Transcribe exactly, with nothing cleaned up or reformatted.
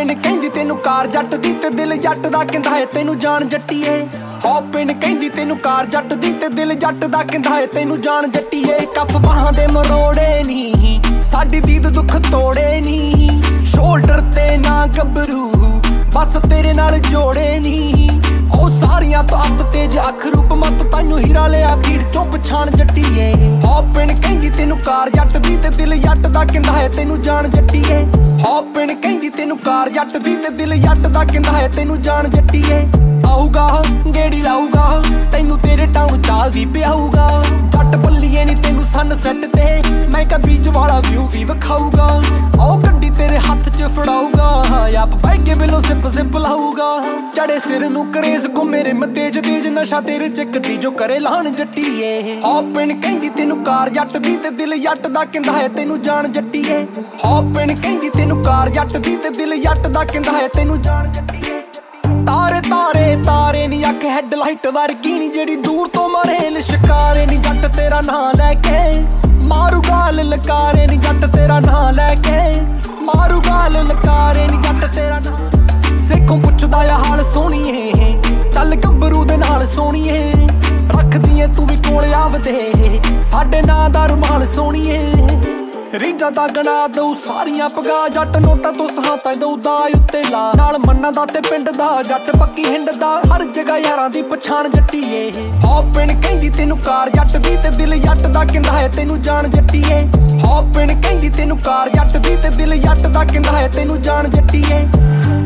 ਪਿੰਡ ਕਹਿੰਦੀ ਤੈਨੂੰ ਕਾਰ ਜੱਟ ਦੀ ਤੇ ਦਿਲ ਜੱਟ ਦਾ ਕਹਿੰਦਾ ਏ ਤੈਨੂੰ ਜਾਣ ਜੱਟੀਏ। ਹੋ ਪਿੰਡ ਕਹਿੰਦੀ ਤੈਨੂੰ ਕਾਰ ਜੱਟ ਦੀ ਤੇ ਦਿਲ ਜੱਟ ਦਾ ਕਹਿੰਦਾ ਏ ਤੈਨੂੰ ਜਾਣ ਜੱਟੀਏ। ਕੱਪ ਬਾਹਾਂ ਦੇ ਮਰੋੜੇ ਨੀ ਸਾਡੀ ਦੀਦ ਦੁੱਖ ਤੋੜੇ ਨੀ, ਸ਼ੋਲਡਰ ਤੇ ਨਾ ਗੱਭਰੂ ਬਸ ਤੇਰੇ ਨਾਲ ਜੋੜੇ ਨੀ। ਉਹ ਸਾਰੀਆਂ ਤੋਂ ਅੱਤ ਤੇਜ ਅੱਖ ਰੂਪ ਮਤ ਤੈਨੂੰ ਹੀਰਾ ਲਿਆ ਭੀੜ ਚੋਂ ਪਛਾਣ ਜੱਟੀਏ। ਹੋ ਪਿੰਡ ਕਹਿੰਦੀ ਤੈਨੂੰ ਕਾਰ ਜੱਟ ਦੀ ਤੇ ਦਿਲ ਜੱਟ ਦਾ ਕਹਿੰਦਾ ਏ ਤੈਨੂੰ ਜਾਣ ਜੱਟੀਏ। ਹੋ ਪਿੰਡ ਕਹਿੰਦੀ ਤੈਨੂੰ ਕਾਰ ਜੱਟ ਦੀ ਤੇ ਦਿਲ ਜੱਟ ਦਾ ਕਹਿੰਦਾ ਏ ਤੈਨੂੰ ਜਾਣ ਜੱਟੀਏ। ਆਊਗਾ ਗੇੜੀ ਲਾਊਗਾ ਤੈਨੂੰ ਤੇਰੇ ਟਾਉਂ ਚਾਲ ਵੀ ਪਿਆਊਗਾ, ਜੱਟ ਬੱਲੀਏ ਨੀ ਤੈਨੂੰ ਸਨਸੈਟ ਤੇ ਮੈਂ ਕਾ ਬੀਚ ਵਾਲਾ ਵਿਊ ਵੀ ਵਿਖਾਊਗਾ। ਆਓ ਗੱਡੀ ਤੇਰੇ ਹੱਥ ਚ ਫੜਾਊਗਾ, ਆਪ ਬਹਿ ਕੇ ਬਿਲੋ ਸਿਪ ਸਿਪ ਲਾਊਗਾ। ਚੜੇ ਸਿਰ ਨੂੰ ਕਰੇਜ਼ ਘੁੰਮੇ ਰਿਮ ਤੇਜ ਤੇਜ ਨਸ਼ਾ ਤੇਰੇ ਚ ਗੱਡੀ ਜੋ ਕਰੇ ਲਾਣ ਜੱਟੀਏ। ਹੋ ਪਿੰਡ ਕਹਿੰਦੀ ਤੈਨੂੰ ਕਾਰ ਜੱਟ ਦੀ ਤੇ ਦਿਲ ਜੱਟ ਦਾ ਕਹਿੰਦਾ ਏ ਤੈਨੂੰ ਜਾਣ ਜੱਟੀਏ। ਹੋ ਪਿੰਡ ਕਹਿੰਦੀ ਤੈਨੂੰ ਕਾਰ ਜੱਟ ਦੀ ਤੇ ਦਿਲ ਜੱਟ ਦਾ ਕਹਿੰਦਾ ਏ ਤੈਨੂੰ ਜਾਣ ਜੱਟੀਏ। ਤਾਰੇ ਤਾਰੇ ਤਾਰੇ ਨੀ ਅੱਖ ਹੈਡਲਾਈਟ ਵਰਗੀ ਨੀ ਜਿਹੜੀ ਦੂਰ ਤੋਂ ਮਾਰੇ ਲਿਸ਼ਕਾਰੇ ਨੀ, ਜੱਟ ਤੇਰਾ ਨਾਂ ਲੈ ਕੇ ਮਾਰੂ ਗਾਲ ਲਕਾਰੇ ਨੀ, ਜੱਟ ਤੇਰਾ ਨਾਂ ਲੈ ਕੇ ਮਾਰੂ ਗਾਲ ਲਕਾਰੇ ਨੀ, ਜੱਟ ਤੇਰਾ ਨਾਂ। ਸੇਖੋਂ ਪੁੱਛਦਾ ਆ ਹਾਲ ਸੋਹਣੀਏ ਚੱਲ ਗੱਭਰੂ ਦੇ ਨਾਲ ਸੋਹਣੀਏ, ਰੱਖਦੀ ਏ ਤੂੰ ਵੀ ਕੋਲ ਆਵਦੇ ਸਾਡੇ ਨਾਂ ਦਾ ਰੁਮਾਲ ਸੋਹਣੀਏ। ਰੀਝਾਂ ਦਾ ਗਣਾ ਦਊ ਸਾਰੀਆਂ ਪਗਾ ਜੱਟ ਨੋਟਾਂ ਤੋਂ ਸਹਾਤਾ ਦਊ ਦਾ ਉੱਤੇ ਲਾ, ਨਾਲ ਮੰਨਾਂ ਦਾ ਤੇ ਪਿੰਡ ਦਾ ਜੱਟ ਪੱਕੀ ਹਿੰਡ ਦਾ ਹਰ ਜਗ੍ਹਾ ਯਾਰਾਂ ਦੀ ਪਛਾਣ ਜੱਟੀਏ। ਹੋ ਪਿੰਡ ਕਹਿੰਦੀ ਤੈਨੂੰ ਕਾਰ ਜੱਟ ਦੀ ਤੇ ਦਿਲ ਜੱਟ ਦਾ ਕਹਿੰਦਾ ਏ ਤੈਨੂੰ ਜਾਣ ਜੱਟੀਏ। ਹੋ ਪਿੰਡ ਕਹਿੰਦੀ ਤੈਨੂੰ ਕਾਰ ਜੱਟ ਦੀ ਤੇ ਦਿਲ ਜੱਟ ਦਾ ਕਹਿੰਦਾ ਏ ਤੈਨੂੰ ਜਾਣ ਜੱਟੀਏ।